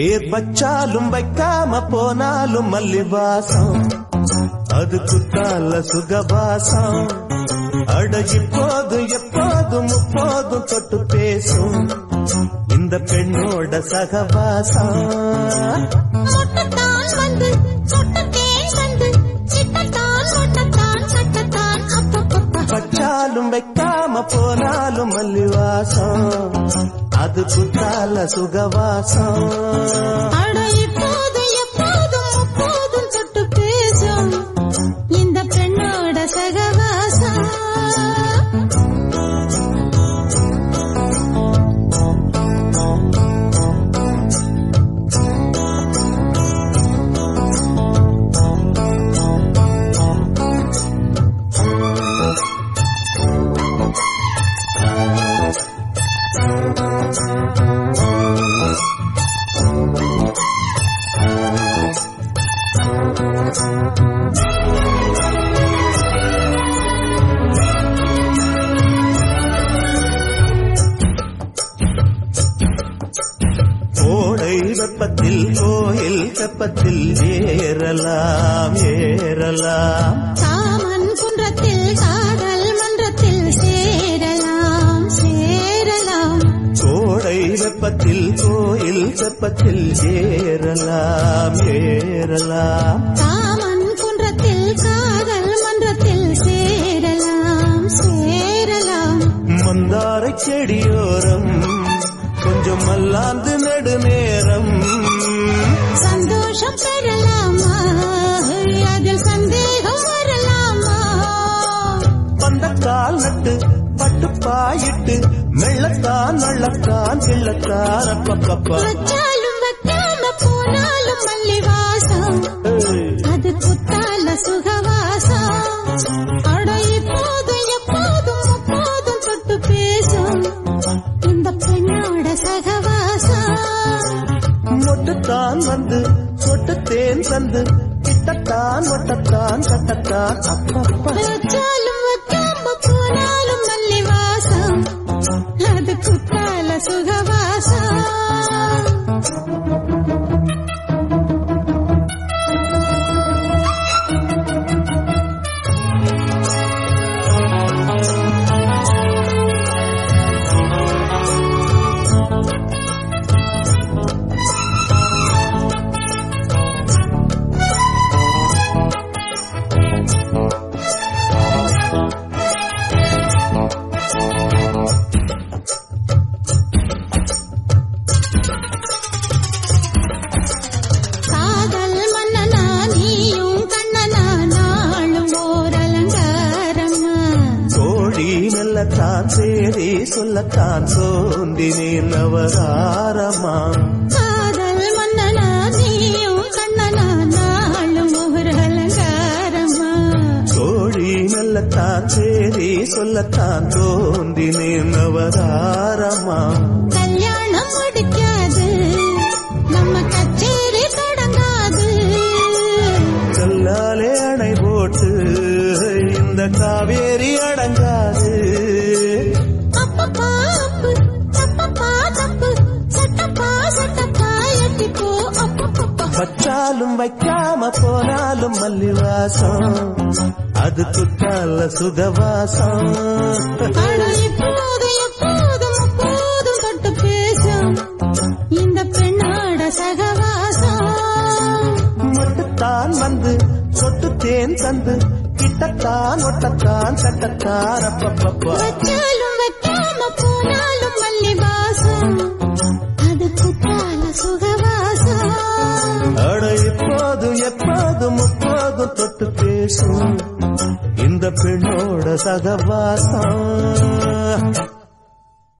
பேர் வச்சாலும் வைக்காம போனாலும் மல்லிவாசம் அது குத்தால சுகவாசம். அட இப்போதும் எப்போதும் முப்போதும் தொட்டு பேசும் இந்த பெண்ணோட சகவாசம். வச்சாலும் வைக்காம போனாலும் மல்லிவாசம் அது குத்தால சுகவாசம். இந்த பெண்ணோட சகவாசம். கோடை வெப்பத்தில் கோயில் தெப்பத்தில் ஏறலாம் ஏறலாம். காமன் குன்றத்தில் காதல் மன்றத்தில் சேரலாம் சேரலாம். கோடை வெப்பத்தில் கோயில் தெப்பத்தில் ஏறலாம் ஏறலாம். காமன் குன்றத்தில் காதல் மன்றத்தில் சேரலாம் சேரலாம். மந்தாரை செடியோரம் கொஞ்சம் மல்லாந்து நெடுநேரம் சந்தோஷம் பெறலாமா அதில் சந்தேகம் வரலாமா. பந்தக்கால் நட்டு பட்டுப்பாயிட்டு மெள்ளத்தான் நள்ளத்தான் கிள்ளத்தான் அப்பப்பப்பா. வச்சாலும் வைக்காம போனாலும் மல்லிவாசம் அது குத்தால சுகவாசம். அட இப்போதும் எப்போதும் முப்போதும் தொட்டு பேசும் இந்த பெண்ணோட சகவாசம். மொட்டுத்தான் வந்து சொட்டு தேன் தந்து கிட்டத்தான் ஒட்டத்தான் கட்டத்தான் அப்பப்பா. வச்சாலும் வைக்காம போனாலும் மல்லிவாசம் அது குத்தால சுகவாசம். சொல்லத்தான் சேரி சொல்லத்தான் தோன்றினேன் நவதாரமா. காதல் மன்னனா நீயும் கண்ணனா நாளும் ஒரு அலங்காரமா. தோழி நல்லத்தான் சேரி சொல்லத்தான் தோன்றினேன் நவதாரமா. கல்யாணம் முடிக்காது நம்ம கச்சேரி தொடங்காது. கல்லாலே அணை போட்டு இந்த காவேரி அடங்காது. வச்சாலும் வைக்காம போனாலும் மல்லிவாசம் அது குத்தால சுகவாசம். எப்போதும் எப்போதும் தொட்டு பேசும் இந்த பெண்ணோட சகவாசம். மட்டுத்தான் வந்து சொட்டு தேன் தந்து கிட்டத்தான் ஒட்டத்தான் கட்டத்தான் அப்பப்பப்பா. வச்சாலும் வைக்காம போனாலும் மல்லிவாசம் அது குத்தால சுகவாசம். அட இப்போதும் எப்போதும் முப்போதும் தொட்டு பேசும் இந்த பெண்ணோட சகவாசம்.